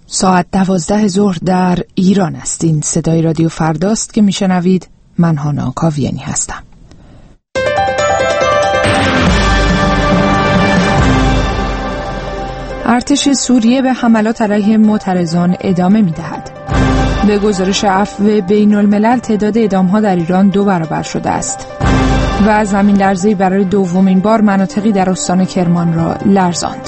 ساعت 12 ظهر در ایران است. این صدای رادیو فرداست که میشنوید. من هانا کاویانی هستم. ارتش سوریه به حملات علیه معترضان ادامه می‌دهد. به گزارش عفو بین الملل تعداد اعدام‌ها در ایران 2 برابر شده است و زمین لرزه‌ای برای دومین بار مناطقی در استان کرمان را لرزاند.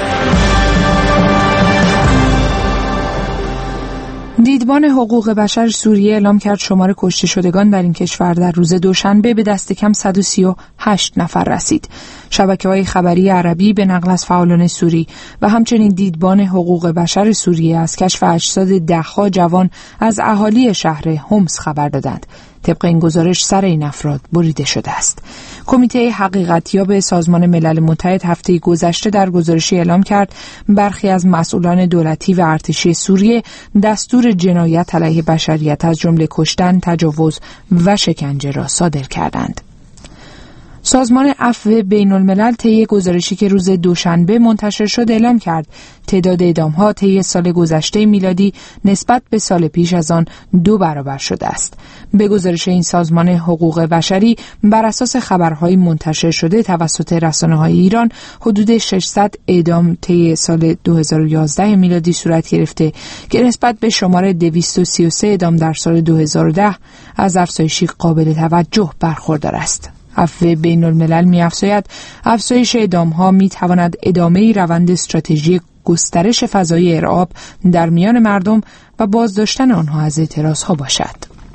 دیدبان حقوق بشر سوریه اعلام کرد شمار کشته شدگان در این کشور در روز دوشنبه به دست کم 138 نفر رسید. شبکه‌های خبری عربی به نقل از فعالان سوری و همچنین دیدبان حقوق بشر سوریه از کشف اجساد ده‌ها جوان از اهالی شهر حمص خبر دادند. طبق این گزارش سر این افراد بریده شده است. کمیته حقیقتیاب سازمان ملل متحد هفته گذشته در گزارشی اعلام کرد برخی از مسئولان دولتی و ارتشی سوریه دستور جنایت علیه بشریت از جمله کشتن، تجاوز و شکنجه را صادر کردند. سازمان عفو بین الملل طی گزارشی که روز دوشنبه منتشر شد اعلام کرد تعداد اعدام‌ها طی سال گذشته میلادی نسبت به سال پیش از آن 2 برابر شده است. به گزارش این سازمان حقوق بشری بر اساس خبرهای منتشر شده توسط رسانه‌های ایران حدود 600 اعدام طی سال 2011 میلادی صورت گرفته که نسبت به شمار 233 اعدام در سال 2010 از افزایشی قابل توجه برخوردار است. عفو بین الملل می‌افزاید افزایش اعدام‌ها می‌تواند ادامه روند استراتژی گسترش فضای ارعاب در میان مردم و بازداشتن آنها از اعتراضها باشد.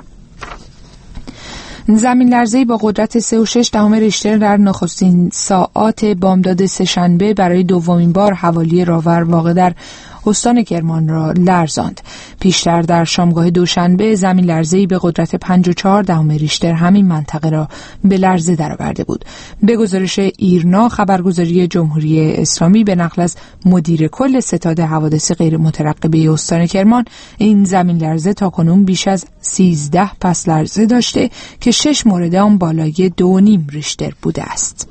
زمین لرزه‌ای با قدرت 3.6 ریشتر در نخستین ساعات بامداد سه‌شنبه برای دومین بار حوالی راور واقع در استان کرمان را لرزاند. پیشتر در شامگاه دوشنبه زمین لرزه‌ای به قدرت 5.4 ریشتر همین منطقه را به لرزه درآورده بود. به گزارش ایرنا خبرگزاری جمهوری اسلامی به نقل از مدیر کل ستاد حوادث غیر مترقبه استان کرمان این زمین لرزه تاکنون بیش از 13 پس لرزه داشته که 6 مورد آن بالای 2.5 ریشتر بوده است.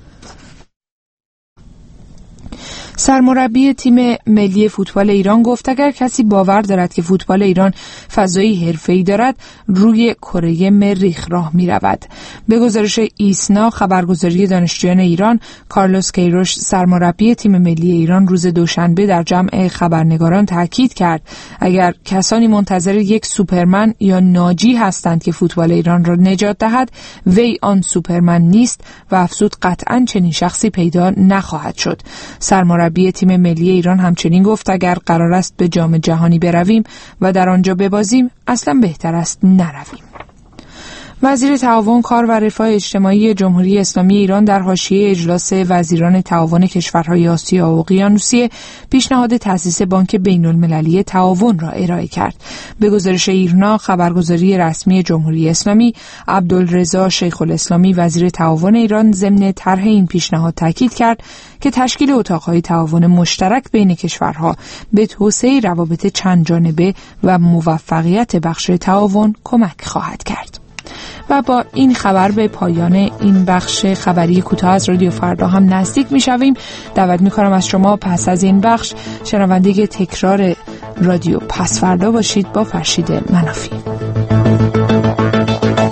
سرمربی تیم ملی فوتبال ایران گفت اگر کسی باور دارد که فوتبال ایران فضایی حرفه‌ای دارد روی کره مریخ راه می‌رود. به گزارش ایسنا خبرگزاری دانشجویان ایران، کارلوس کیروش سرمربی تیم ملی ایران روز دوشنبه در جمع خبرنگاران تاکید کرد اگر کسانی منتظر یک سوپرمن یا ناجی هستند که فوتبال ایران را نجات دهد وی آن سوپرمن نیست و افزود قطعاً چنین شخصی پیدا نخواهد شد. سرمربی تیم ملی ایران همچنین گفت اگر قرار است به جام جهانی برویم و در آنجا ببازیم اصلا بهتر است نرویم. وزیر تعاون کار و رفاه اجتماعی جمهوری اسلامی ایران در حاشیه اجلاس وزیران تعاون کشورهای آسیا و اقیانوسیه پیشنهاد تأسیس بانک بین‌المللی تعاون را ارائه کرد. به گزارش ایرنا خبرگزاری رسمی جمهوری اسلامی، عبدالرضا شیخ الاسلامی وزیر تعاون ایران ضمن طرح این پیشنهاد تاکید کرد که تشکیل اتاقهای تعاون مشترک بین کشورها به توسعه روابط چند جانبه و موفقیت بخش تعاون کمک خواهد کرد. و با این خبر به پایان این بخش خبری کوتاه از رادیو فردا هم نزدیک می‌شویم. دعوت می‌کنم از شما پس از این بخش شنونده تکرار رادیو پس فردا باشید با فرشید منافی.